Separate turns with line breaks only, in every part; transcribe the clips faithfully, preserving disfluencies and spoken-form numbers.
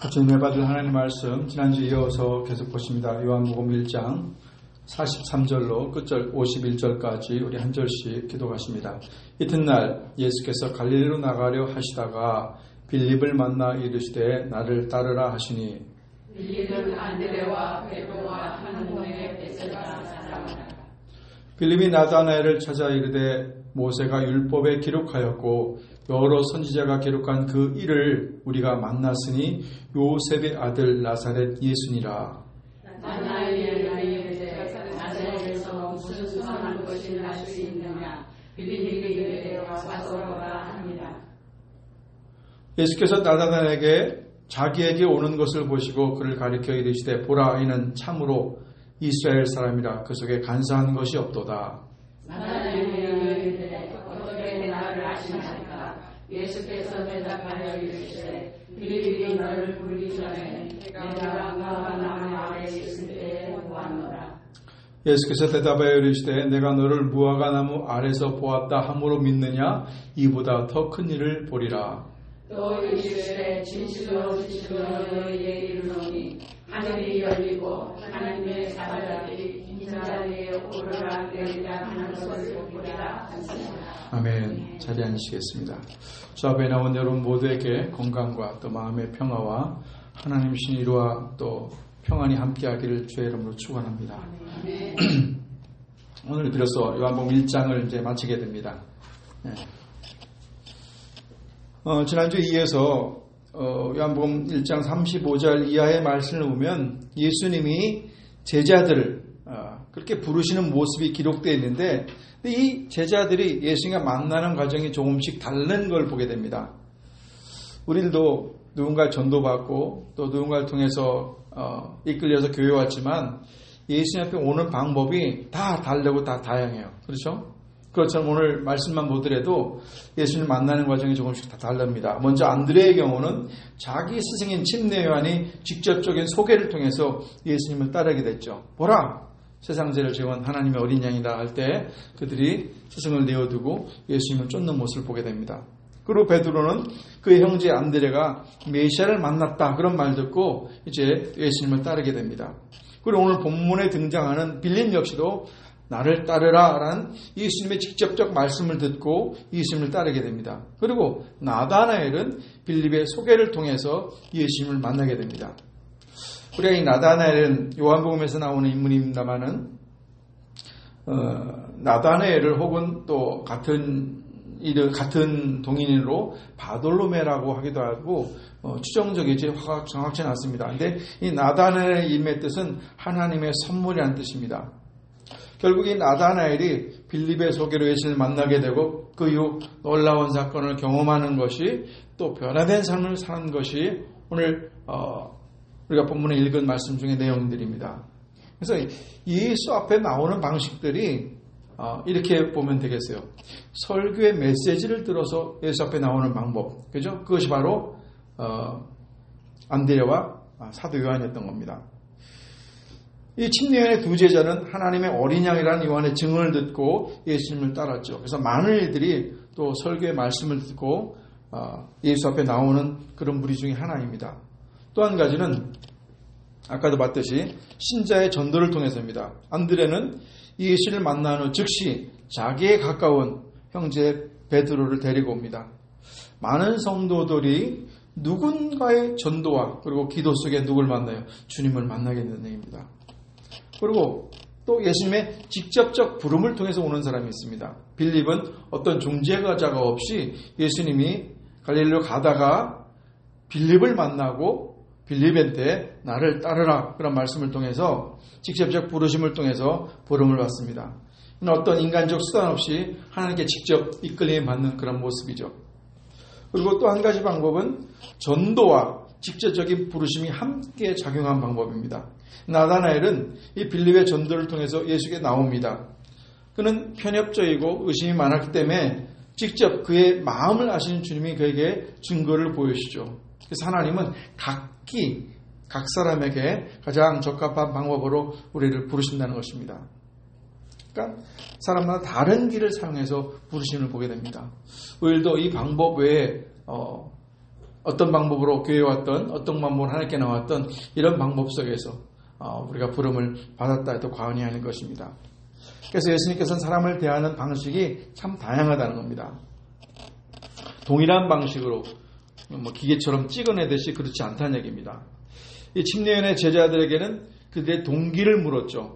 주님의 받은 하나님 말씀 지난주 이어서 계속 보십니다. 요한복음 일 장 사십삼 절로 끝절 오십일 절까지 우리 한 절씩 기도하십니다. 이튿날 예수께서 갈릴리로 나가려 하시다가 빌립을 만나 이르시되 나를 따르라 하시니
빌립은 안드레와 베드로와 한 동네 베세다 사람이라.
빌립이 나다나엘을 찾아 이르되 모세가 율법에 기록하였고 여러 선지자가 기록한 그 일을 우리가 만났으니 요셉의 아들 나사렛 예수니라.
나다나엘이 이르되 나사렛에서 무슨 수상한 것이 날 수 있느냐. 빌립이 이르되 와서 보라 합니다.
예수께서 나다나엘에게 자기에게 오는 것을 보시고 그를 가리켜 이르시되 보라 이는 참으로 이스라엘 사람이라 그 속에 간사한 것이 없도다.
나다나엘이 이르되 어떻게 나를 아시나이까. 예수께서 대답하여 이르시되 빌립이 너를 부르기 전에 내가 너가 나무 아래에 있을 때에 보았노라.
예수께서 대답하여 이르시되 내가 너를 무화과나무 아래서 보았다 함으로 믿느냐. 이보다 더 큰 일을 보리라.
또 이르시되 진실로 진실로 너희에게 이르노니 하늘이 열리고 하나님의 사자들이 인자리에 오르락 내리락 하는 것을 보리라 하시니라.
아멘. 자리에 앉으시겠습니다. 주 앞에 나온 여러분 모두에게 건강과 또 마음의 평화와 하나님 신이루와 또 평안이 함께하기를 주의 이름으로 축원합니다. 오늘 비로소 요한복음 일 장을 이제 마치게 됩니다. 네. 어, 지난주에 이어서 어, 요한복음 일 장 삼십오 절 이하의 말씀을 보면 예수님이 제자들을 어, 그렇게 부르시는 모습이 기록되어 있는데 이 제자들이 예수님과 만나는 과정이 조금씩 다른 걸 보게 됩니다. 우리들도 누군가 전도받고 또 누군가를 통해서 어, 이끌려서 교회 왔지만 예수님 앞에 오는 방법이 다 다르고 다 다양해요. 그렇죠? 그렇지만 오늘 말씀만 보더라도 예수님 만나는 과정이 조금씩 다 다릅니다. 먼저 안드레의 경우는 자기 스승인 침례 요한이 직접적인 소개를 통해서 예수님을 따르게 됐죠. 보라! 세상 죄를 지은 하나님의 어린 양이다 할 때 그들이 스승을 내어두고 예수님을 쫓는 모습을 보게 됩니다. 그리고 베드로는 그의 형제 안드레가 메시아를 만났다 그런 말 듣고 이제 예수님을 따르게 됩니다. 그리고 오늘 본문에 등장하는 빌립 역시도 나를 따르라 라는 예수님의 직접적 말씀을 듣고 예수님을 따르게 됩니다. 그리고 나다나엘은 빌립의 소개를 통해서 예수님을 만나게 됩니다. 우리가 이 나다나엘은 요한복음에서 나오는 인물입니다만은 어, 나다나엘을 혹은 또 같은 이름 같은 동인으로 바돌로메라고 하기도 하고 어, 추정적이지 확 정확치 않습니다. 그런데 이 나다나엘의 이름의 뜻은 하나님의 선물이라는 뜻입니다. 결국 이 나다나엘이 빌립의 소개로 예수님을 만나게 되고 그 이후 놀라운 사건을 경험하는 것이 또 변화된 삶을 사는 것이 오늘 어, 우리가 본문에 읽은 말씀 중의 내용들입니다. 그래서 예수 앞에 나오는 방식들이 어, 이렇게 보면 되겠어요. 설교의 메시지를 들어서 예수 앞에 나오는 방법, 그죠? 그것이 바로 어, 안드레와 사도 요한이었던 겁니다. 이 침례요한의 두 제자는 하나님의 어린 양이라는 요한의 증언을 듣고 예수님을 따랐죠. 그래서 많은 이들이 또 설교의 말씀을 듣고 어, 예수 앞에 나오는 그런 무리 중에 하나입니다. 또 한 가지는 아까도 봤듯이 신자의 전도를 통해서입니다. 안드레는 예수를 만난 후 즉시 자기에 가까운 형제 베드로를 데리고 옵니다. 많은 성도들이 누군가의 전도와 그리고 기도 속에 누굴 만나요? 주님을 만나게 되는 얘기입니다. 그리고 또 예수님의 직접적 부름을 통해서 오는 사람이 있습니다. 빌립은 어떤 중재자가 없이 예수님이 갈릴리로 가다가 빌립을 만나고 빌립한테 나를 따르라 그런 말씀을 통해서 직접적 부르심을 통해서 부름을 받습니다. 어떤 인간적 수단 없이 하나님께 직접 이끌림 받는 그런 모습이죠. 그리고 또 한 가지 방법은 전도와 직접적인 부르심이 함께 작용한 방법입니다. 나다나엘은 이 빌립의 전도를 통해서 예수에게 나옵니다. 그는 편협적이고 의심이 많았기 때문에 직접 그의 마음을 아시는 주님이 그에게 증거를 보여주시죠. 그래서 하나님은 각기 각 사람에게 가장 적합한 방법으로 우리를 부르신다는 것입니다. 그러니까 사람마다 다른 길을 사용해서 부르심을 보게 됩니다. 우리도 이 방법 외에 어, 어떤 방법으로 교회에 왔던, 어떤 방법으로 하나님께 나왔던 이런 방법 속에서 우리가 부름을 받았다 해도 과언이 아닌 것입니다. 그래서 예수님께서는 사람을 대하는 방식이 참 다양하다는 겁니다. 동일한 방식으로 뭐 기계처럼 찍어내듯이 그렇지 않다는 얘기입니다. 이 침례연의 제자들에게는 그들의 동기를 물었죠.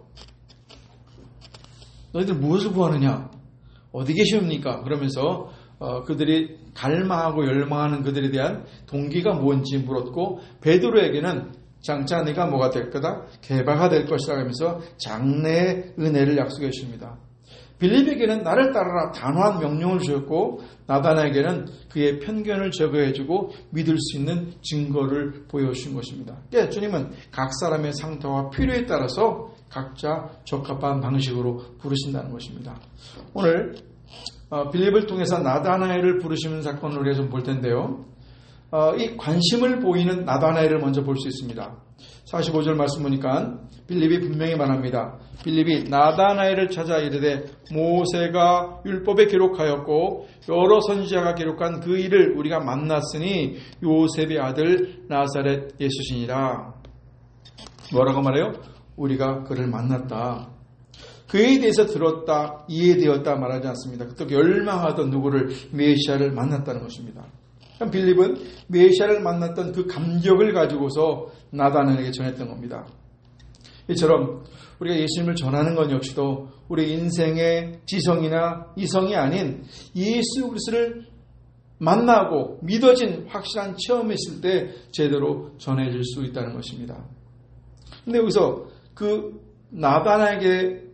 너희들 무엇을 구하느냐? 어디 계시옵니까? 그러면서 어, 그들이 갈망하고 열망하는 그들에 대한 동기가 뭔지 물었고, 베드로에게는 장차 네가 뭐가 될 거다? 개바가 될 것이라고 하면서 장래의 은혜를 약속해 주십니다. 빌립에게는 나를 따르라 단호한 명령을 주셨고, 나다나에게는 그의 편견을 제거해주고 믿을 수 있는 증거를 보여주신 것입니다. 그러니까 주님은 각 사람의 상태와 필요에 따라서 각자 적합한 방식으로 부르신다는 것입니다. 오늘 빌립을 통해서 나다나엘을 부르시는 사건을 우리가 좀 볼 텐데요. 이 관심을 보이는 나다나엘을 먼저 볼 수 있습니다. 사십오 절 말씀 보니까 빌립이 분명히 말합니다. 빌립이 나다나엘을 찾아 이르되 모세가 율법에 기록하였고 여러 선지자가 기록한 그 일을 우리가 만났으니 요셉의 아들 나사렛 예수시니라. 뭐라고 말해요? 우리가 그를 만났다. 그에 대해서 들었다, 이해되었다 말하지 않습니다. 또 열망하던 누구를, 메시아를 만났다는 것입니다. 빌립은 메시아를 만났던 그 감격을 가지고서 나다나엘에게 전했던 겁니다. 이처럼 우리가 예수님을 전하는 것 역시도 우리 인생의 지성이나 이성이 아닌 예수 그리스도를 만나고 믿어진 확실한 체험이 있을 때 제대로 전해질 수 있다는 것입니다. 근데 여기서 그 나다나에게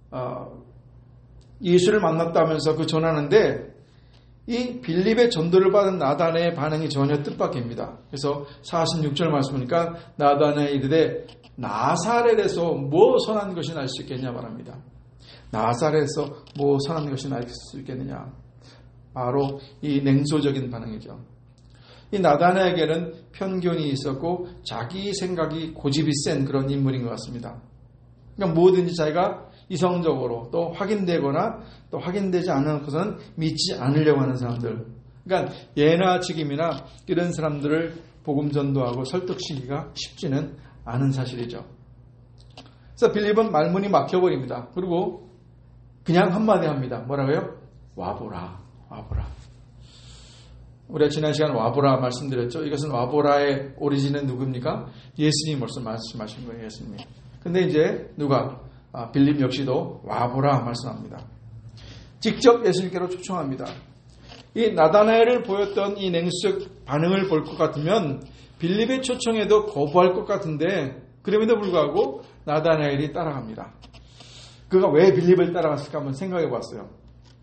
예수를 만났다면서 그 전하는데, 이 빌립의 전도를 받은 나다나의 반응이 전혀 뜻밖입니다. 그래서 사십육 절 말씀 보니까 나다나에 이르되 나사렛에서 뭐 선한 것이 날 수 있겠냐 말합니다. 나사렛에서 뭐 선한 것이 날 수 있겠느냐. 바로 이 냉소적인 반응이죠. 이 나다나에게는 편견이 있었고 자기 생각이 고집이 센 그런 인물인 것 같습니다. 그러니까 뭐든지 자기가 이성적으로 또 확인되거나 또 확인되지 않은 것은 믿지 않으려고 하는 사람들. 그러니까 예나 지금이나 이런 사람들을 복음 전도하고 설득시키기가 쉽지는 않은 사실이죠. 그래서 빌립은 말문이 막혀버립니다. 그리고 그냥 한마디 합니다. 뭐라고요? 와보라, 와보라. 우리가 지난 시간 와보라 말씀드렸죠. 이것은 와보라의 오리진은 누굽니까? 예수님이 벌써 말씀하신 거예요. 예수님이. 근데 이제 누가? 아, 빌립 역시도 와보라 말씀합니다. 직접 예수님께로 초청합니다. 이 나다나엘을 보였던 이 냉수적 반응을 볼 것 같으면 빌립의 초청에도 거부할 것 같은데, 그럼에도 불구하고 나다나엘이 따라갑니다. 그가 왜 빌립을 따라갔을까 한번 생각해 봤어요.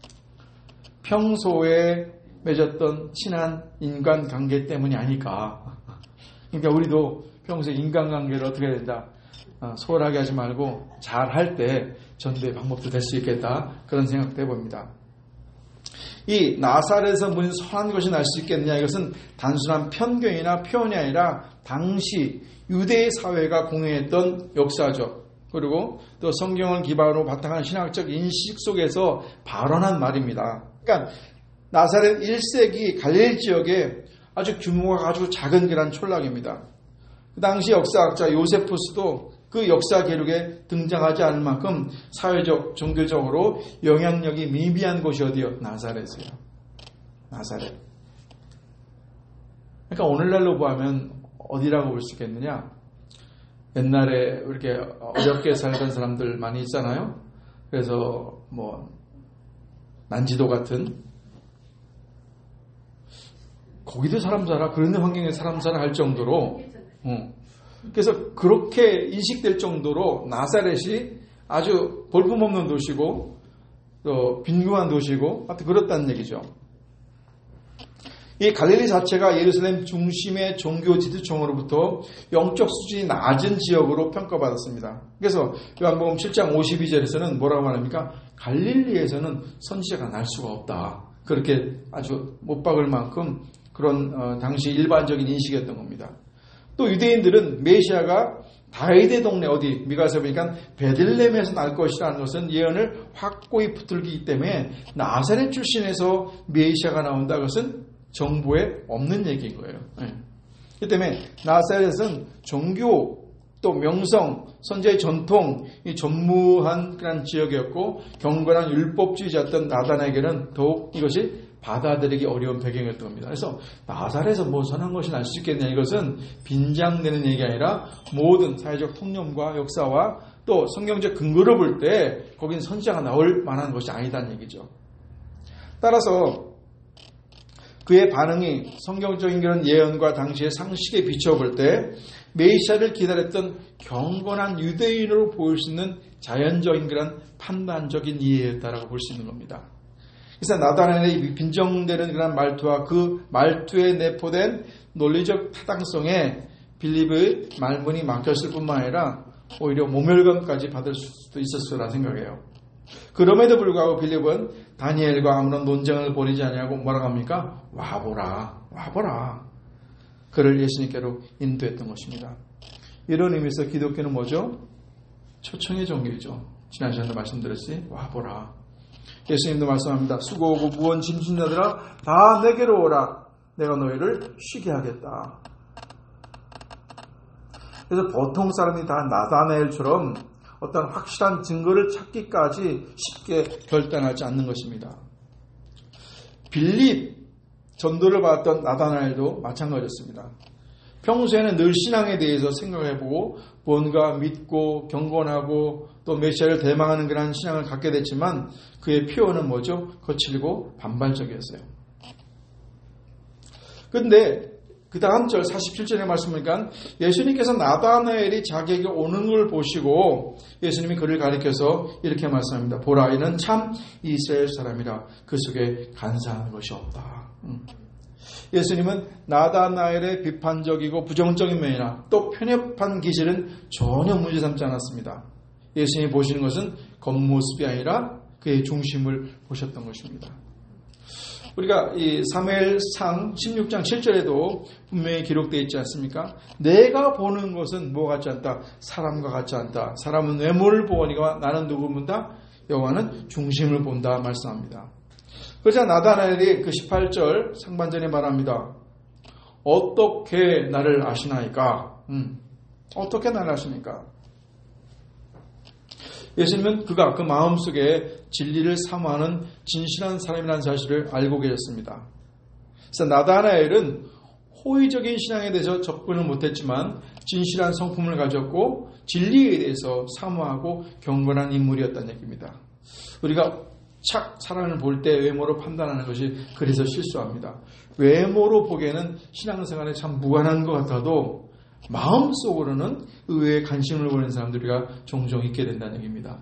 평소에 맺었던 친한 인간관계 때문이 아닐까. 그러니까 우리도 평소에 인간관계를 어떻게 해야 된다? 소홀하게 하지 말고 잘 할 때 전도의 방법도 될 수 있겠다. 그런 생각도 해봅니다. 이 나사렛에서 무슨 선한 것이 날 수 있겠느냐, 이것은 단순한 편견이나 표현이 아니라 당시 유대의 사회가 공유했던 역사죠. 그리고 또 성경을 기반으로 바탕한 신학적 인식 속에서 발언한 말입니다. 그러니까 나사렛 일 세기 갈릴리 지역에 아주 규모가 아주 작은 그런 촌락입니다. 그 당시 역사학자 요세푸스도 그 역사 기록에 등장하지 않을 만큼 사회적, 종교적으로 영향력이 미비한 곳이 어디요? 나사렛이에요. 나사렛. 그러니까 오늘날로 보면 어디라고 볼 수 있겠느냐? 옛날에 이렇게 어렵게 살던 사람들 많이 있잖아요. 그래서 뭐 난지도 같은, 거기도 사람 살아, 그런 환경에 사람 살아 할 정도로, 어. 그래서 그렇게 인식될 정도로 나사렛이 아주 볼품없는 도시고 또 빈곤한 도시고 하여튼 그렇다는 얘기죠. 이 갈릴리 자체가 예루살렘 중심의 종교 지도층으로부터 영적 수준이 낮은 지역으로 평가받았습니다. 그래서 요한복음 칠 장 오십이 절에서는 뭐라고 말합니까? 갈릴리에서는 선지자가 날 수가 없다. 그렇게 아주 못 박을 만큼 그런 어, 당시 일반적인 인식이었던 겁니다. 또 유대인들은 메시아가 다윗의 동네 어디 미가서 보니까 베들레헴에서 날 것이라는 것은 예언을 확고히 붙들기 때문에 나사렛 출신에서 메시아가 나온다, 것은 정보에 없는 얘기인 거예요. 네. 그 때문에 나사렛은 종교 또 명성, 선지자의 전통, 이 전무한 그런 지역이었고 경건한 율법주의자였던 나단에게는 더욱 이것이 받아들이기 어려운 배경이었던 겁니다. 그래서 나사렛에서 뭐 선한 것이 날 수 있겠냐, 이것은 빈장되는 얘기가 아니라 모든 사회적 통념과 역사와 또 성경적 근거를 볼 때 거긴 선지자가 나올 만한 것이 아니다는 얘기죠. 따라서 그의 반응이 성경적인 그런 예언과 당시의 상식에 비춰볼 때 메시아를 기다렸던 경건한 유대인으로 보일 수 있는 자연적인 그런 판단적인 이해였다라고 볼 수 있는 겁니다. 그래서 나다나엘의 빈정되는 그런 말투와 그 말투에 내포된 논리적 타당성에 빌립의 말문이 막혔을 뿐만 아니라 오히려 모멸감까지 받을 수도 있었으라 생각해요. 그럼에도 불구하고 빌립은 다니엘과 아무런 논쟁을 벌이지 아니하고 뭐라고 합니까? 와보라, 와보라. 그를 예수님께로 인도했던 것입니다. 이런 의미에서 기독교는 뭐죠? 초청의 종교이죠. 지난 시간에 말씀드렸지? 와보라. 예수님도 말씀합니다. 수고하고 무거운 짐진 자들아 다 내게로 오라. 내가 너희를 쉬게 하겠다. 그래서 보통 사람이 다 나다나엘처럼 어떤 확실한 증거를 찾기까지 쉽게 결단하지 않는 것입니다. 빌립 전도를 받았던 나다나엘도 마찬가지였습니다. 평소에는 늘 신앙에 대해서 생각해보고 뭔가 믿고 경건하고 또 메시아를 대망하는 그런 신앙을 갖게 됐지만 그의 표현은 뭐죠? 거칠고 반발적이었어요. 그런데 그 다음 절 사십칠 절에 말씀하니까 예수님께서 나다나엘이 자기에게 오는 걸 보시고 예수님이 그를 가리켜서 이렇게 말씀합니다. 보라, 이는 참 이스라엘 사람이라 그 속에 간사한 것이 없다. 예수님은 나다나엘의 비판적이고 부정적인 면이나 또 편협한 기질은 전혀 문제 삼지 않았습니다. 예수님이 보시는 것은 겉모습이 아니라 그의 중심을 보셨던 것입니다. 우리가 이 사무엘상 십육 장 칠 절에도 분명히 기록되어 있지 않습니까? 내가 보는 것은 뭐 같지 않다? 사람과 같지 않다. 사람은 외모를 보거니와 나는 누구보다 여호와는 중심을 본다 말씀합니다. 그러자 나다나엘이 그 십팔 절 상반절에 말합니다. 어떻게 나를 아시나이까? 음, 어떻게 나를 아십니까? 예수님은 그가 그 마음속에 진리를 사모하는 진실한 사람이라는 사실을 알고 계셨습니다. 그래서 나다나엘은 호의적인 신앙에 대해서 접근을 못했지만 진실한 성품을 가졌고 진리에 대해서 사모하고 경건한 인물이었다는 얘기입니다. 우리가 착 사람을 볼 때 외모로 판단하는 것이 그래서 실수합니다. 외모로 보기에는 신앙생활에 참 무관한 것 같아도 마음속으로는 의외의 관심을 보이는 사람들이가 종종 있게 된다는 얘기입니다.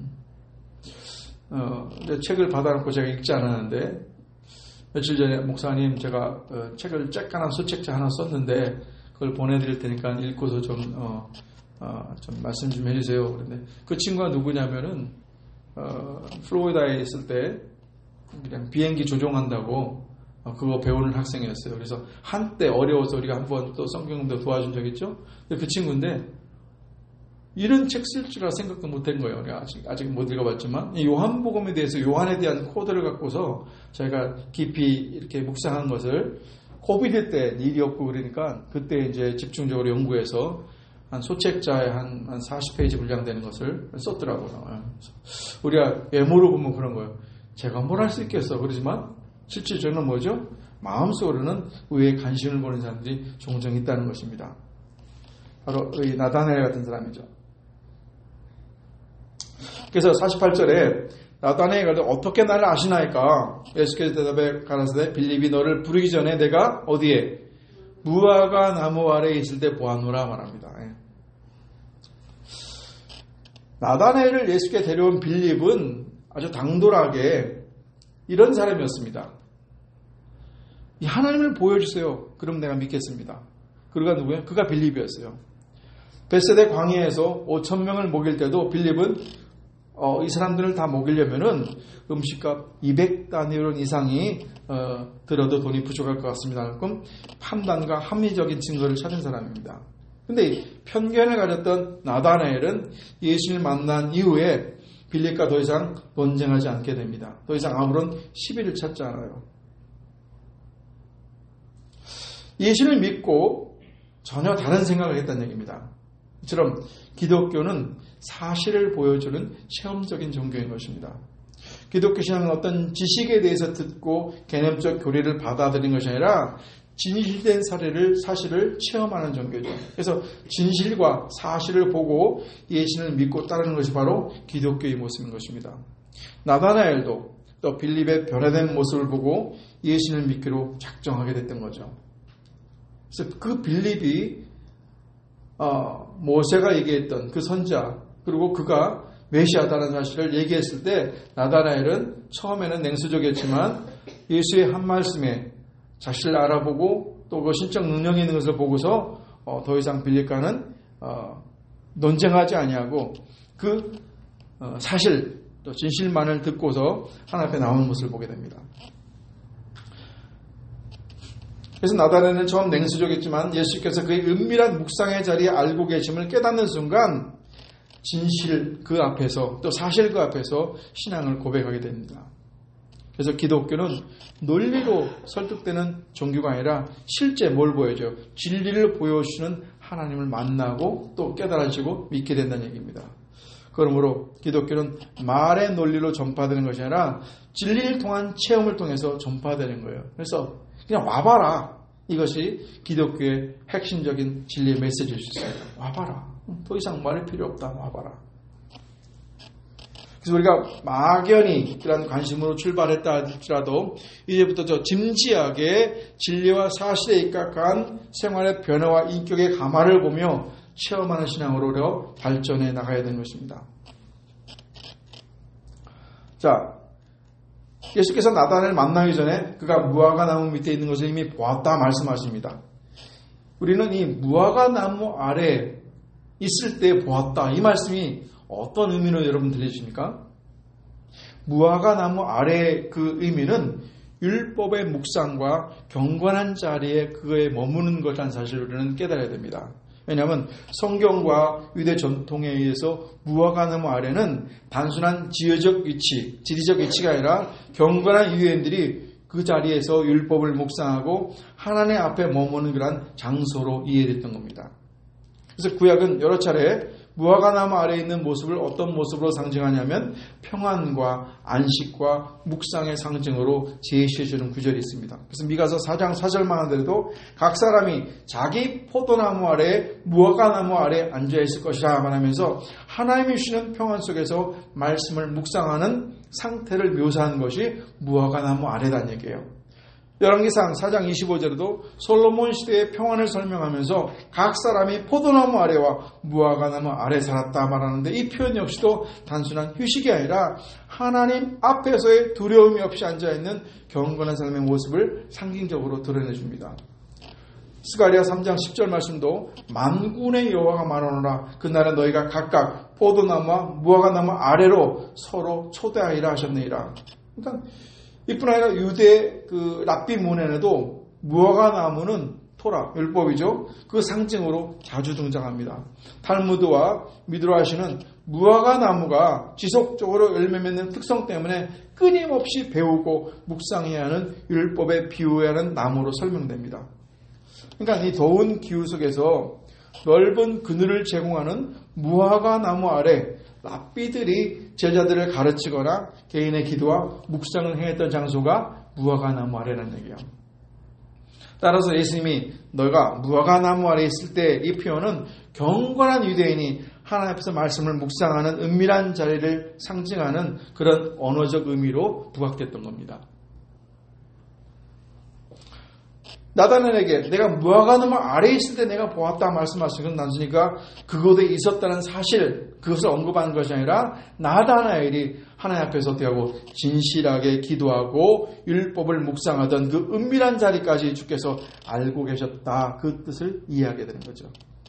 어, 책을 받아놓고 제가 읽지 않았는데 며칠 전에 목사님 제가 어, 책을 쬐까나 소책자 하나 썼는데 그걸 보내드릴 테니까 읽고서 좀, 어, 어, 좀 말씀 좀 해주세요. 그런데 그 친구가 누구냐면은 어, 플로리다에 있을 때 그냥 비행기 조종한다고 어, 그거 배우는 학생이었어요. 그래서 한때 어려워서 우리가 한번 또 성경도 도와준 적 있죠. 그 친구인데 이런 책 쓸 줄이라 생각도 못한 거예요. 우리가 아직 아직 못 읽어봤지만 이 요한복음에 대해서 요한에 대한 코드를 갖고서 저희가 깊이 이렇게 묵상한 것을 코비드 때 일이 없고 그러니까 그때 이제 집중적으로 연구해서 한 소책자의 한, 한 사십 페이지 분량되는 것을 썼더라고요. 우리가 외모로 보면 그런 거예요. 제가 뭘 할 수 있겠어. 그러지만 실질적으로는 뭐죠? 마음속으로는 의외의 관심을 보는 사람들이 종종 있다는 것입니다. 바로 이 나다나엘 같은 사람이죠. 그래서 사십팔 절에 나다나엘이 어떻게 나를 아시나이까? 예수께서 대답해 가라사대 빌립이 너를 부르기 전에 내가 어디에? 무화과 나무 아래에 있을 때 보았노라 말합니다. 나다나엘을 예수께 데려온 빌립은 아주 당돌하게 이런 사람이었습니다. 이 하나님을 보여주세요. 그럼 내가 믿겠습니다. 그가 누구예요? 그가 빌립이었어요. 벳세대 광야에서 오천 명을 먹일 때도 빌립은 어, 이 사람들을 다 먹이려면은 음식값 이백 다니엘 이상이 어, 들어도 돈이 부족할 것 같습니다. 그럼 판단과 합리적인 증거를 찾은 사람입니다. 근데 편견을 가졌던 나다나엘은 예수님을 만난 이후에 빌립과 더 이상 논쟁하지 않게 됩니다. 더 이상 아무런 시비를 찾지 않아요. 예수를 믿고 전혀 다른 생각을 했다는 얘기입니다. 이처럼 기독교는 사실을 보여주는 체험적인 종교인 것입니다. 기독교 신앙은 어떤 지식에 대해서 듣고 개념적 교리를 받아들인 것이 아니라 진실된 사례를 사실을 체험하는 종교죠. 그래서 진실과 사실을 보고 예수를 믿고 따르는 것이 바로 기독교의 모습인 것입니다. 나다나엘도 또 빌립의 변화된 모습을 보고 예수를 믿기로 작정하게 됐던 거죠. 그래서 그 빌립이 어, 모세가 얘기했던 그 선자 그리고 그가 메시아다라는 사실을 얘기했을 때 나다나엘은 처음에는 냉수적이었지만 예수의 한 말씀에 자신을 알아보고 또 그 신적 능력이 있는 것을 보고서 어, 더 이상 빌립과는 어, 논쟁하지 아니하고 그 어, 사실 또 진실만을 듣고서 하나님 앞에 나오는 모습을 보게 됩니다. 그래서 나다나엘은 처음 냉수적이었지만 예수께서 그의 은밀한 묵상의 자리에 알고 계심을 깨닫는 순간 진실 그 앞에서 또 사실 그 앞에서 신앙을 고백하게 됩니다. 그래서 기독교는 논리로 설득되는 종교가 아니라 실제 뭘 보여줘요? 진리를 보여주시는 하나님을 만나고 또 깨달아지고 믿게 된다는 얘기입니다. 그러므로 기독교는 말의 논리로 전파되는 것이 아니라 진리를 통한 체험을 통해서 전파되는 거예요. 그래서 그냥 와봐라. 이것이 기독교의 핵심적인 진리의 메시지일 수 있어요. 와봐라. 더 이상 말할 필요 없다. 와봐라. 그래서 우리가 막연히 그런 관심으로 출발했다 할지라도 이제부터 저 진지하게 진리와 사실에 입각한 생활의 변화와 인격의 감화를 보며 체험하는 신앙으로 발전해 나가야 되는 것입니다. 자, 예수께서 나다나엘을 만나기 전에 그가 무화과 나무 밑에 있는 것을 이미 보았다 말씀하십니다. 우리는 이 무화과 나무 아래 있을 때 보았다. 이 말씀이 어떤 의미로 여러분 들리십니까? 무화과 나무 아래 그 의미는 율법의 묵상과 경건한 자리에 그거에 머무는 것이라는 사실을 우리는 깨달아야 됩니다. 왜냐하면 성경과 유대 전통에 의해서 무화과 나무 아래는 단순한 지어적 위치, 지리적 위치가 아니라 경건한 유대인들이 그 자리에서 율법을 묵상하고 하나님 앞에 머무는 그런 장소로 이해됐던 겁니다. 그래서 구약은 여러 차례 무화과 나무 아래에 있는 모습을 어떤 모습으로 상징하냐면 평안과 안식과 묵상의 상징으로 제시해주는 구절이 있습니다. 그래서 미가서 사 장 사 절만 하더라도 각 사람이 자기 포도나무 아래 무화과 나무 아래 앉아있을 것이라 말하면서 하나님이 주시는 평안 속에서 말씀을 묵상하는 상태를 묘사한 것이 무화과 나무 아래라는 얘기예요. 열왕기상 사 장 이십오 절에도 솔로몬 시대의 평안을 설명하면서 각 사람이 포도나무 아래와 무화과 나무 아래 살았다 말하는데 이 표현 역시도 단순한 휴식이 아니라 하나님 앞에서의 두려움이 없이 앉아있는 경건한 삶의 모습을 상징적으로 드러내줍니다. 스가랴 삼 장 십 절 말씀도 만군의 여호와가 말하노라 그날에 너희가 각각 포도나무와 무화과 나무 아래로 서로 초대하리라 하셨느니라. 그러니까 이뿐 아니라 유대 그 랍비 문헌에도 무화과 나무는 토라, 율법이죠. 그 상징으로 자주 등장합니다. 탈무드와 미드라시는 무화과 나무가 지속적으로 열매 맺는 특성 때문에 끊임없이 배우고 묵상해야 하는 율법에 비유해야 하는 나무로 설명됩니다. 그러니까 이 더운 기후 속에서 넓은 그늘을 제공하는 무화과 나무 아래 랍비들이 제자들을 가르치거나 개인의 기도와 묵상을 행했던 장소가 무화과 나무 아래라는 얘기예요. 따라서 예수님이 너희가 무화과 나무 아래에 있을 때 이 표현은 경건한 유대인이 하나님 앞에서 말씀을 묵상하는 은밀한 자리를 상징하는 그런 언어적 의미로 부각됐던 겁니다. 나다나엘에게 내가 무화과 나무 아래에 있을 때 내가 보았다 말씀하신 건 단순히 그곳에 있었다는 사실 그것을 언급하는 것이 아니라 나다나엘이 하나님 앞에서 어떻게 하고 진실하게 기도하고 율법을 묵상하던 그 은밀한 자리까지 주께서 알고 계셨다 그 뜻을 이해하게 되는 거죠.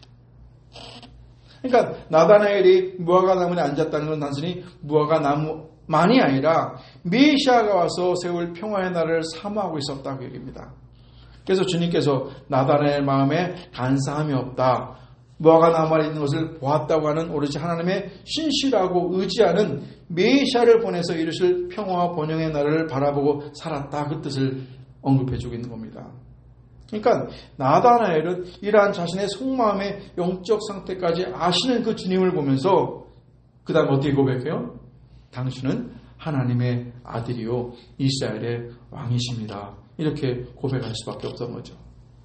그러니까 나다나엘이 무화과 나무에 앉았다는 건 단순히 무화과 나무만이 아니라 메시아가 와서 세울 평화의 나라를 사모하고 있었다고 얘기합니다. 그래서 주님께서 나다나엘 마음에 간사함이 없다. 무화과 나무 아래 있는 것을 보았다고 하는 오로지 하나님의 신실하고 의지하는 메시아를 보내서 이루실 평화와 번영의 나라를 바라보고 살았다. 그 뜻을 언급해주고 있는 겁니다. 그러니까 나다나엘은 이러한 자신의 속마음의 영적 상태까지 아시는 그 주님을 보면서 그 다음 어떻게 고백해요? 당신은 하나님의 아들이요 이스라엘의 왕이십니다. 이렇게 고백할 수밖에 없던 거죠.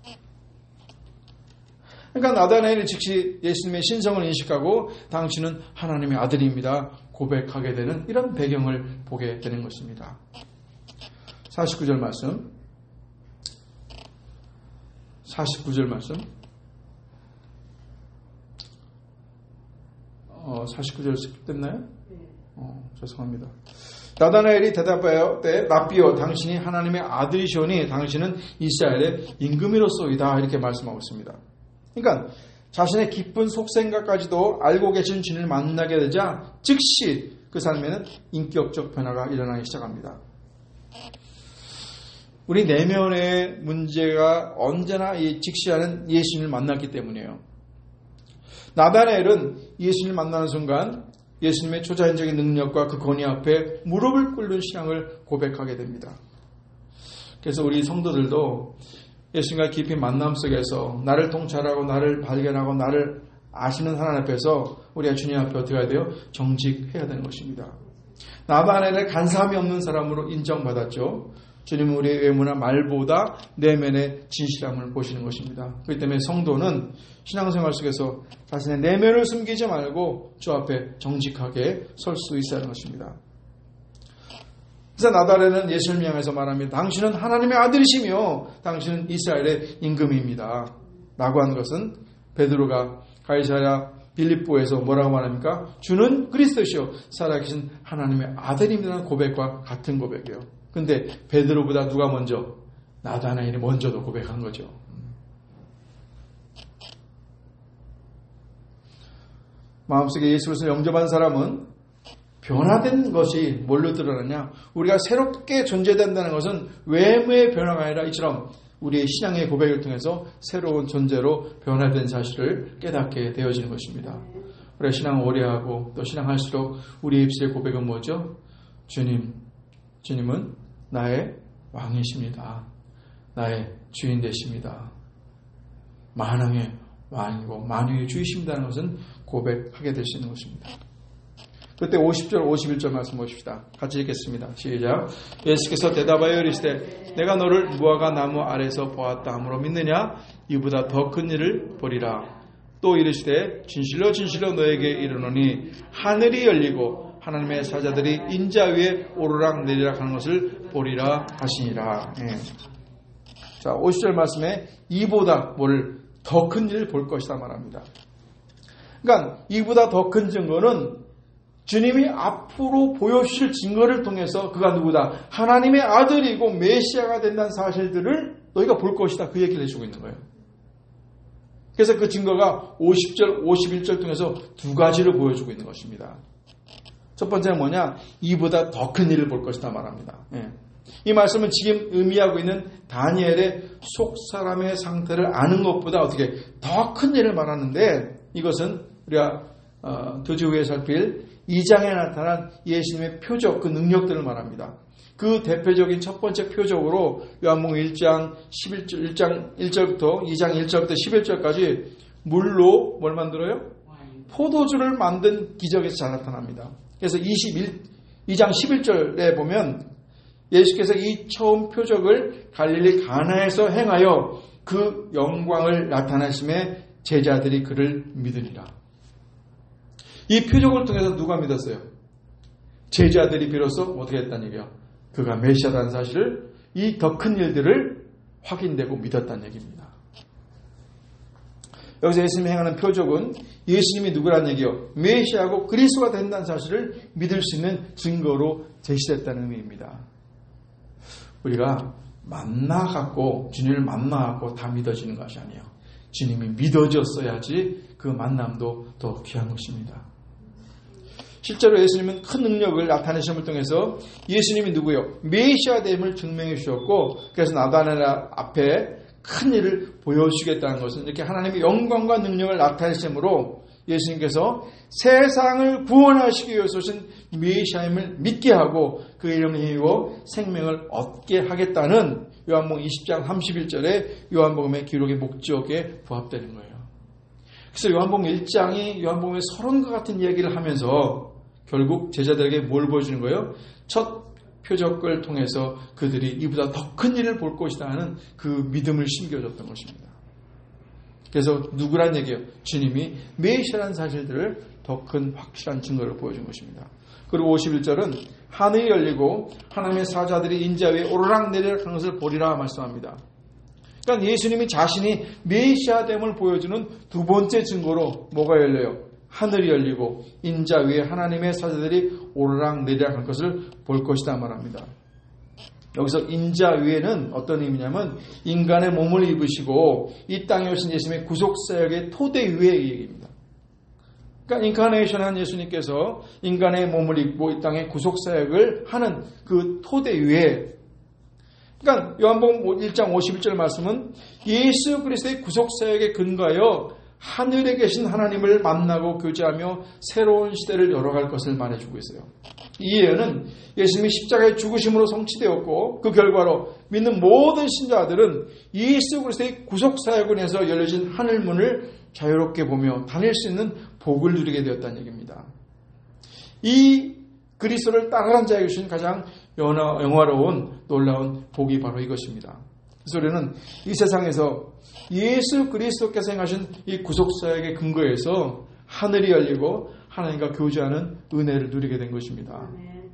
그러니까 나다나엘이 즉시 예수님의 신성을 인식하고 당신은 하나님의 아들입니다. 고백하게 되는 이런 배경을 보게 되는 것입니다. 사십구 절 말씀. 사십구 절 말씀. 어, 사십구 절 스킵됐나요? 어, 죄송합니다. 나다나엘이 대답하여 때 랍비여 당신이 하나님의 아들이시오니 당신은 이스라엘의 임금이로소이다. 이렇게 말씀하고 있습니다. 그러니까 자신의 깊은 속생각까지도 알고 계신 주님을 만나게 되자 즉시 그 삶에는 인격적 변화가 일어나기 시작합니다. 우리 내면의 문제가 언제나 이 직시하는 예수님을 만났기 때문이에요. 나다나엘은 예수님을 만나는 순간 예수님의 초자연적인 능력과 그 권위 앞에 무릎을 꿇는 신앙을 고백하게 됩니다. 그래서 우리 성도들도 예수님과 깊이 만남 속에서 나를 통찰하고 나를 발견하고 나를 아시는 하나님 앞에서 우리가 주님 앞에 어떻게 해야 돼요? 정직해야 되는 것입니다. 나다나엘을 간사함이 없는 사람으로 인정받았죠. 주님은 우리의 외모나 말보다 내면의 진실함을 보시는 것입니다. 그렇기 때문에 성도는 신앙생활 속에서 자신의 내면을 숨기지 말고 주 앞에 정직하게 설 수 있어야 하는 것입니다. 그래서 나다나엘은 예수님을 향해서 말합니다. 당신은 하나님의 아들이시며 당신은 이스라엘의 임금입니다. 라고 한 것은 베드로가 가이사랴 빌립보에서 뭐라고 말합니까? 주는 그리스도시요 살아계신 하나님의 아들입니다라는 고백과 같은 고백이에요. 근데 베드로보다 누가 먼저? 나다나엘이 먼저도 고백한 거죠. 마음속에 예수 그리스도를 영접한 사람은 변화된 것이 뭘로 드러나냐? 우리가 새롭게 존재된다는 것은 외모의 변화가 아니라 이처럼 우리의 신앙의 고백을 통해서 새로운 존재로 변화된 사실을 깨닫게 되어지는 것입니다. 우리가 신앙을 오래하고 또 신앙할수록 우리의 입술의 고백은 뭐죠? 주님, 주님은 나의 왕이십니다. 나의 주인 되십니다. 만왕의 왕이고 만유의 주이십니다는 것은 고백하게 될 수 있는 것입니다. 그때 오십 절 오십일 절 말씀 보십시다. 같이 읽겠습니다. 시작. 예수께서 대답하여 이르시되 내가 너를 무화과 나무 아래서 보았다 함으로 믿느냐? 이보다 더 큰 일을 보리라. 또 이르시되 진실로 진실로 너에게 이르노니 하늘이 열리고 하나님의 사자들이 인자 위에 오르락 내리락 하는 것을 보리라 하시니라. 예. 자, 오십 절 말씀에 이보다 뭘 더 큰 일을 볼 것이다 말합니다. 그러니까 이보다 더 큰 증거는 주님이 앞으로 보여주실 증거를 통해서 그가 누구다? 하나님의 아들이고 메시아가 된다는 사실들을 너희가 볼 것이다. 그 얘기를 해주고 있는 거예요. 그래서 그 증거가 오십 절, 오십일 절 통해서 두 가지를 보여주고 있는 것입니다. 첫 번째는 뭐냐? 이보다 더 큰 일을 볼 것이다 말합니다. 예. 이 말씀은 지금 의미하고 있는 다니엘의 속 사람의 상태를 아는 것보다 어떻게 더 큰 일을 말하는데 이것은 우리가 어, 두 주 후에 살필 이 장에 나타난 예수님의 표적, 그 능력들을 말합니다. 그 대표적인 첫 번째 표적으로 요한복음 일 장 십일 절, 일 장 일 절부터 이 장 일 절부터 십일 절까지 물로 뭘 만들어요? 포도주를 만든 기적에서 잘 나타납니다. 그래서 이십일, 이 장 십일 절에 보면 예수께서 이 처음 표적을 갈릴리 가나에서 행하여 그 영광을 나타내심에 제자들이 그를 믿으리라. 이 표적을 통해서 누가 믿었어요? 제자들이 비로소 어떻게 했다는 얘기야? 그가 메시아라는 사실을 이 더 큰 일들을 확인되고 믿었다는 얘기입니다. 여기서 예수님이 행하는 표적은 예수님이 누구라는 얘기요? 메시아고 그리스도가 된다는 사실을 믿을 수 있는 증거로 제시됐다는 의미입니다. 우리가 만나갖고 주님을 만나갖고 다 믿어지는 것이 아니에요. 주님이 믿어졌어야지 그 만남도 더 귀한 것입니다. 실제로 예수님은 큰 능력을 나타내심을 통해서 예수님이 누구요? 메시아됨을 증명해 주셨고 그래서 나다나엘 앞에 큰 일을 보여주시겠다는 것은 이렇게 하나님의 영광과 능력을 나타내심으로 예수님께서 세상을 구원하시기 위해서 오신 메시아임을 믿게 하고 그 이름을 힘입어 생명을 얻게 하겠다는 요한복음 이십 장 삼십일 절의 요한복음의 기록의 목적에 부합되는 거예요. 그래서 요한복음 일 장이 요한복음의 서론과 같은 이야기를 하면서 결국 제자들에게 뭘 보여주는 거예요? 첫 표적을 통해서 그들이 이보다 더 큰 일을 볼 것이다 하는 그 믿음을 심겨줬던 것입니다. 그래서 누구란 얘기예요? 주님이 메시아라는 사실들을 더 큰 확실한 증거를 보여준 것입니다. 그리고 오십일 절은 하늘이 열리고 하나님의 사자들이 인자 위에 오르락내리락 하는 것을 보리라 말씀합니다. 그러니까 예수님이 자신이 메시아됨을 보여주는 두 번째 증거로 뭐가 열려요? 하늘이 열리고 인자 위에 하나님의 사자들이 오르락내리락 하는 것을 볼 것이다 말합니다. 여기서 인자 위에는 어떤 의미냐면 인간의 몸을 입으시고 이 땅에 오신 예수님의 구속사역의 토대 위의 얘기입니다. 그러니까 인카네이션한 예수님께서 인간의 몸을 입고 이 땅에 구속사역을 하는 그 토대 위에, 그러니까 요한복음 일 장 오십일 절 말씀은 예수 그리스도의 구속사역에 근거하여 하늘에 계신 하나님을 만나고 교제하며 새로운 시대를 열어갈 것을 말해주고 있어요. 이 예언은 예수님이 십자가의 죽으심으로 성취되었고 그 결과로 믿는 모든 신자들은 예수 그리스도의 구속사역을 해서 열려진 하늘문을 자유롭게 보며 다닐 수 있는 복을 누리게 되었다는 얘기입니다. 이 그리스도를 따라간 자에게 주신 가장 영화로운 놀라운 복이 바로 이것입니다. 그래서 우리는 이 세상에서 예수 그리스도께서 행하신 이 구속사역의 근거에서 하늘이 열리고 하나님과 교제하는 은혜를 누리게 된 것입니다.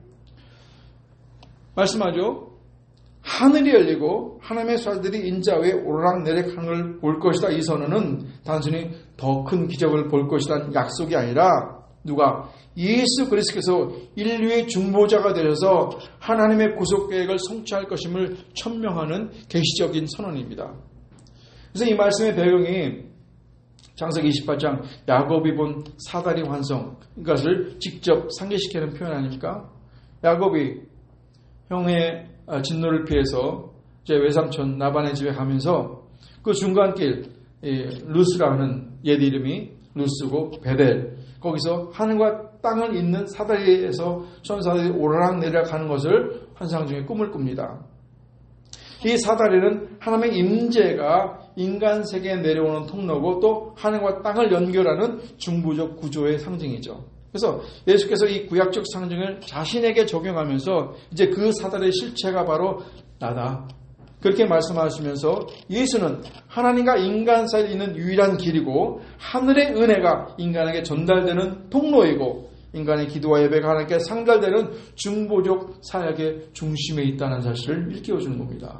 말씀하죠. 하늘이 열리고 하나님의 사자들이 인자 위에 오르락내리락 하는 걸 볼 것이다. 이 선언은 단순히 더 큰 기적을 볼 것이라는 약속이 아니라 누가 예수 그리스도께서 인류의 중보자가 되셔서 하나님의 구속계획을 성취할 것임을 천명하는 계시적인 선언입니다. 그래서 이 말씀의 배경이 창세기 이십팔 장 야곱이 본 사다리 환성, 이것을 직접 상기시키는 표현 아닙니까? 야곱이 형의 진노를 피해서 제 외삼촌 나반의 집에 가면서 그 중간길 루스라는 옛 이름이 루스고 베델, 거기서 하늘과 땅을 잇는 사다리에서 천사들이 오르락내리락 하는 것을 환상 중에 꿈을 꿉니다. 이 사다리는 하나님의 임재가 인간 세계에 내려오는 통로고 또 하늘과 땅을 연결하는 중부적 구조의 상징이죠. 그래서 예수께서 이 구약적 상징을 자신에게 적용하면서 이제 그 사다리의 실체가 바로 나다, 그렇게 말씀하시면서 예수는 하나님과 인간 사이에 있는 유일한 길이고 하늘의 은혜가 인간에게 전달되는 통로이고 인간의 기도와 예배가 하나님께 상달되는 중보적 사역의 중심에 있다는 사실을 일깨워주는 겁니다.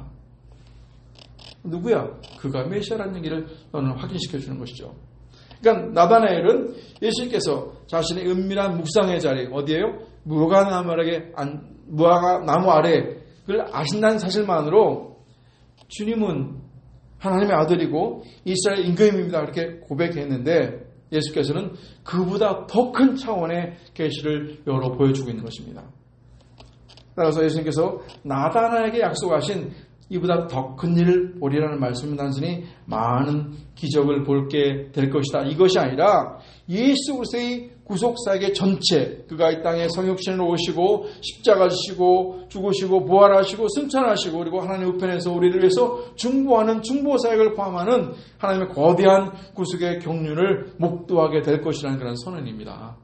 누구야? 그가 메시아라는 얘기를 너는 확인시켜 주는 것이죠. 그러니까 나다나엘은 예수님께서 자신의 은밀한 묵상의 자리, 어디에요? 무화과나무에게 무화과나무 아래 그걸 아신다는 사실만으로 주님은 하나님의 아들이고 이스라엘 임금입니다, 그렇게 고백했는데 예수께서는 그보다 더 큰 차원의 계시를 열어 보여주고 있는 것입니다. 따라서 예수님께서 나다나에게 약속하신 이보다 더 큰 일을 보리라는 말씀은 단순히 많은 기적을 볼게 될 것이다, 이것이 아니라 예수 그리스도의 구속사역의 전체, 그가 이 땅에 성육신으로 오시고 십자가 지시고 죽으시고 부활하시고 승천하시고 그리고 하나님 우편에서 우리를 위해서 중보하는 중보사역을 포함하는 하나님의 거대한 구속의 경륜을 목도하게 될 것이라는 그런 선언입니다.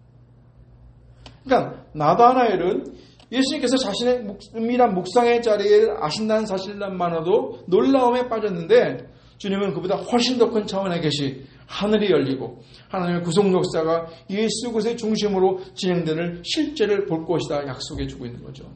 그러니까 나다나엘은 예수님께서 자신의 은밀한 묵상의 자리에 아신다는 사실만으로도 놀라움에 빠졌는데 주님은 그보다 훨씬 더 큰 차원에 계시 하늘이 열리고 하나님의 구속 역사가 예수 그리스도의 중심으로 진행되는 실제를 볼 것이다 약속해 주고 있는 거죠.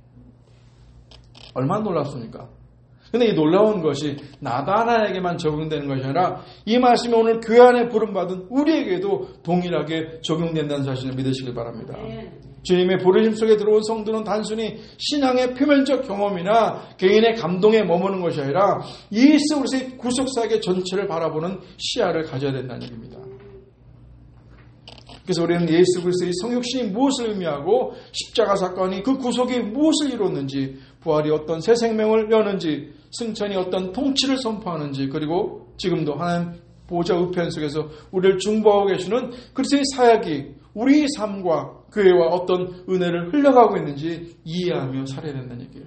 얼마나 놀랍습니까? 근데 이 놀라운 것이 나다나에게만 적용되는 것이 아니라 이 말씀이 오늘 교회 안에 부름받은 우리에게도 동일하게 적용된다는 사실을 믿으시길 바랍니다. 주님의 부르심 속에 들어온 성도는 단순히 신앙의 표면적 경험이나 개인의 감동에 머무는 것이 아니라 예수 그리스도의 구속사역의 전체를 바라보는 시야를 가져야 된다는 얘기입니다. 그래서 우리는 예수 그리스도의 성육신이 무엇을 의미하고 십자가 사건이 그 구속이 무엇을 이뤘는지, 부활이 어떤 새 생명을 여는지, 승천이 어떤 통치를 선포하는지, 그리고 지금도 하나님 보좌 우편 속에서 우리를 중보하고 계시는 그리스도의 사역이 우리 삶과 교회와 어떤 은혜를 흘려가고 있는지 이해하며 살아야 된다는 얘기예요.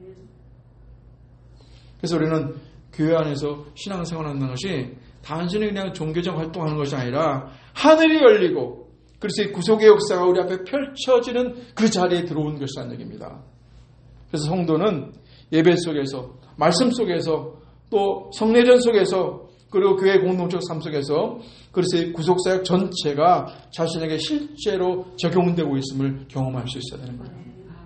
그래서 우리는 교회 안에서 신앙생활하는 것이 단순히 그냥 종교적 활동하는 것이 아니라 하늘이 열리고 그리스도의 구속의 역사가 우리 앞에 펼쳐지는 그 자리에 들어온 것이라는 얘기입니다. 그래서 성도는 예배 속에서, 말씀 속에서, 또 성례전 속에서, 그리고 교회 공동적 삶 속에서 그리스도의 구속사역 전체가 자신에게 실제로 적용되고 있음을 경험할 수 있어야 되는 거예요.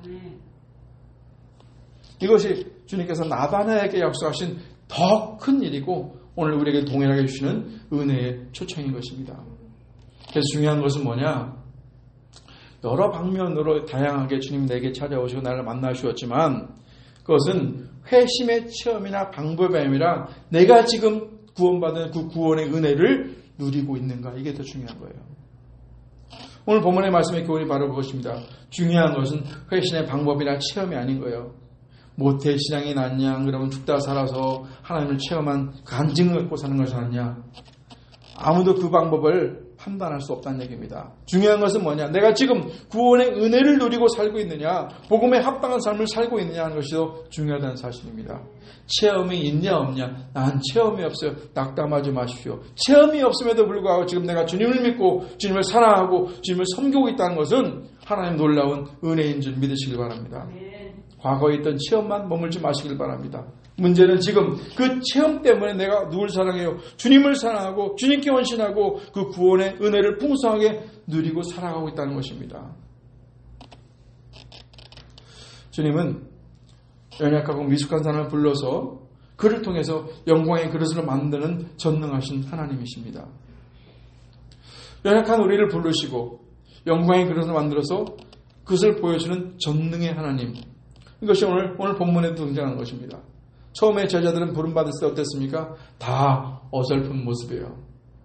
이것이 주님께서 나다나에게 약속하신 더 큰 일이고 오늘 우리에게 동일하게 주시는 은혜의 초청인 것입니다. 그래서 중요한 것은 뭐냐? 여러 방면으로 다양하게 주님이 내게 찾아오시고 나를 만나주었지만 그것은 회심의 체험이나 방법이 아니라 내가 지금 구원받은 그 구원의 은혜를 누리고 있는가, 이게 더 중요한 거예요. 오늘 본문의 말씀의 교훈이 바로 그것입니다. 중요한 것은 회심의 방법이나 체험이 아닌 거예요. 모태 신앙이 낫냐, 그러면 죽다 살아서 하나님을 체험한 간증을 갖고 사는 것이 낫냐, 아무도 그 방법을 판단할 수 없다는 얘기입니다. 중요한 것은 뭐냐, 내가 지금 구원의 은혜를 누리고 살고 있느냐, 복음에 합당한 삶을 살고 있느냐 하는 것이 더 중요하다는 사실입니다. 체험이 있냐 없냐, 난 체험이 없어요. 낙담하지 마십시오. 체험이 없음에도 불구하고 지금 내가 주님을 믿고 주님을 사랑하고 주님을 섬기고 있다는 것은 하나님 놀라운 은혜인 줄 믿으시길 바랍니다. 과거에 있던 체험만 머물지 마시길 바랍니다. 문제는 지금 그 체험 때문에 내가 누굴 사랑해요? 주님을 사랑하고 주님께 헌신하고 그 구원의 은혜를 풍성하게 누리고 살아가고 있다는 것입니다. 주님은 연약하고 미숙한 사람을 불러서 그를 통해서 영광의 그릇을 만드는 전능하신 하나님이십니다. 연약한 우리를 부르시고 영광의 그릇을 만들어서 그것을 보여주는 전능의 하나님, 이것이 오늘, 오늘 본문에 등장하는 것입니다. 처음에 제자들은 부름받을 때 어땠습니까? 다 어설픈 모습이에요.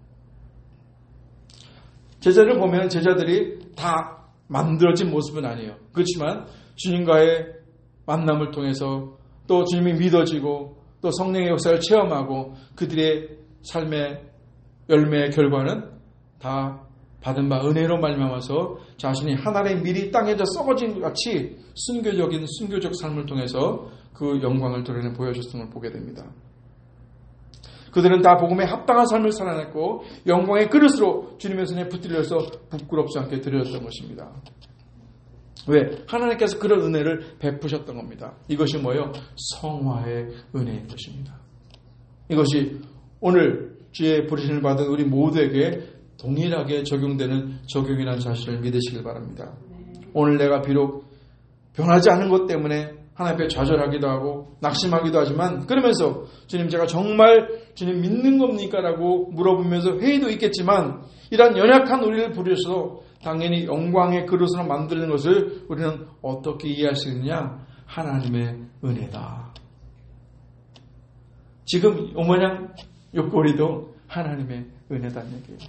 제자를 보면 제자들이 다 만들어진 모습은 아니에요. 그렇지만 주님과의 만남을 통해서 또 주님이 믿어지고 또 성령의 역사를 체험하고 그들의 삶의 열매의 결과는 다 받은 바 은혜로 말미암아서 자신이 하나님의 밀이 땅에서 썩어진 것 같이 순교적인 순교적 삶을 통해서 그 영광을 드러내 보여줬음을 보게 됩니다. 그들은 다 복음에 합당한 삶을 살아냈고 영광의 그릇으로 주님의 손에 붙들려서 부끄럽지 않게 드려졌던 것입니다. 왜? 하나님께서 그런 은혜를 베푸셨던 겁니다. 이것이 뭐예요? 성화의 은혜인 것입니다. 이것이 오늘 주의 부르심을 받은 우리 모두에게 동일하게 적용되는 적용이라는 사실을 믿으시길 바랍니다. 오늘 내가 비록 변하지 않은 것 때문에 하나님 앞에 좌절하기도 하고 낙심하기도 하지만 그러면서 주님 제가 정말 주님 믿는 겁니까? 라고 물어보면서 회의도 있겠지만 이러한 연약한 우리를 부르셔서 당연히 영광의 그릇으로 만드는 것을 우리는 어떻게 이해할 수 있느냐? 하나님의 은혜다. 지금 요 모양 요 꼴이도 하나님의 은혜다는 얘기예요.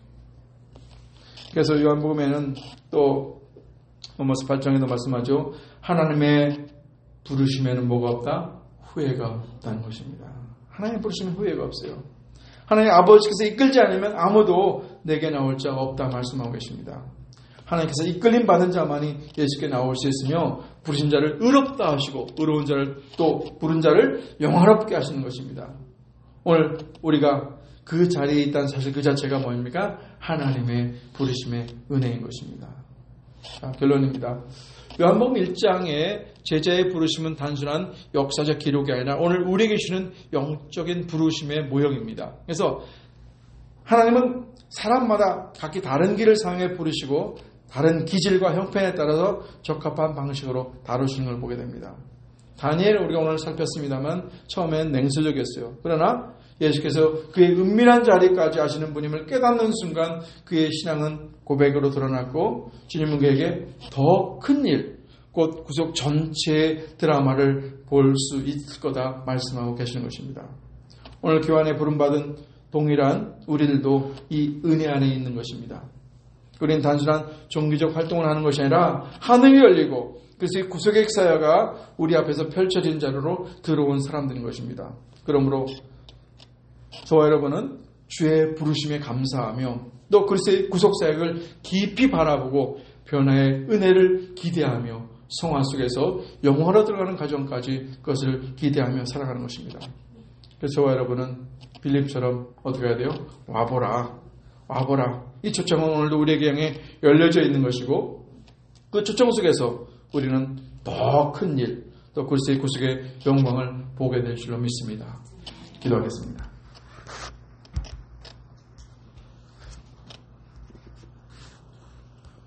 그래서 요한복음에는 또 로마서 팔 장에도 말씀하죠. 하나님의 부르심에는 뭐가 없다? 후회가 없다는 것입니다. 하나님의 부르심에 후회가 없어요. 하나님 아버지께서 이끌지 않으면 아무도 내게 나올 자가 없다 말씀하고 계십니다. 하나님께서 이끌림 받은 자만이 예수께 나올 수 있으며 부르신 자를 의롭다 하시고 의로운 자를 또 부른 자를 영화롭게 하시는 것입니다. 오늘 우리가 그 자리에 있다는 사실 그 자체가 뭡니까? 하나님의 부르심의 은혜인 것입니다. 자, 결론입니다. 요한복음 일 장의 제자의 부르심은 단순한 역사적 기록이 아니라 오늘 우리에게 주는 영적인 부르심의 모형입니다. 그래서 하나님은 사람마다 각기 다른 길을 사용해 부르시고 다른 기질과 형편에 따라서 적합한 방식으로 다루시는 걸 보게 됩니다. 다니엘을 우리가 오늘 살폈습니다만 처음엔 냉소적이었어요. 그러나 예수께서 그의 은밀한 자리까지 아시는 분임을 깨닫는 순간 그의 신앙은 고백으로 드러났고 주님은 그에게 더 큰 일, 곧 구속 전체의 드라마를 볼 수 있을 거다 말씀하고 계시는 것입니다. 오늘 교환에 부름받은 동일한 우리들도 이 은혜 안에 있는 것입니다. 우리는 단순한 종교적 활동을 하는 것이 아니라 하늘이 열리고 그래서 이 구속의 역사가 우리 앞에서 펼쳐진 자료로 들어온 사람들인 것입니다. 그러므로 저와 여러분은 주의 부르심에 감사하며 또 그리스도의 구속사역을 깊이 바라보고 변화의 은혜를 기대하며 성화 속에서 영원으로 들어가는 과정까지 그것을 기대하며 살아가는 것입니다. 그래서 저와 여러분은 빌립처럼 어떻게 해야 돼요? 와보라, 와보라. 이 초청은 오늘도 우리에게 향해 열려져 있는 것이고 그 초청 속에서 우리는 더 큰 일, 또 그리스도의 구속의 영광을 보게 될 줄로 믿습니다. 기도하겠습니다.